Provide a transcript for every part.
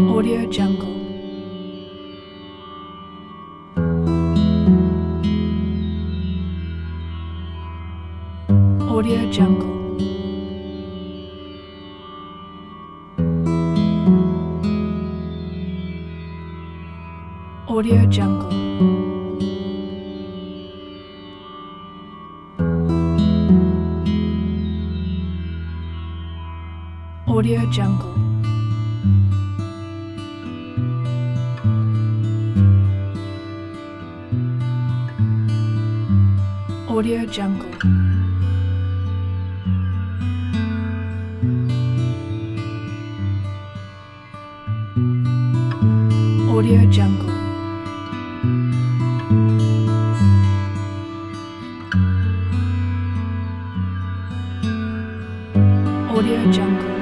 Audio Jungle. Audio Jungle. Audio Jungle. Audio Jungle. Audio Jungle. Audio Jungle. Audio Jungle.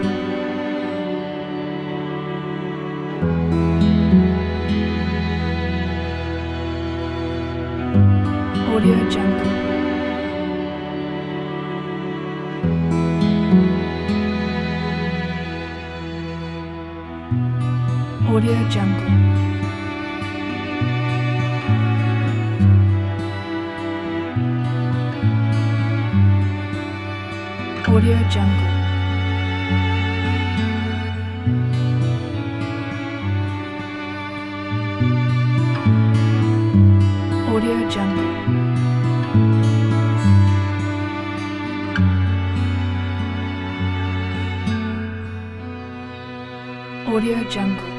Audio Jungle. Audio Jungle. Audio Jungle. Audio Jungle. Audio Jungle.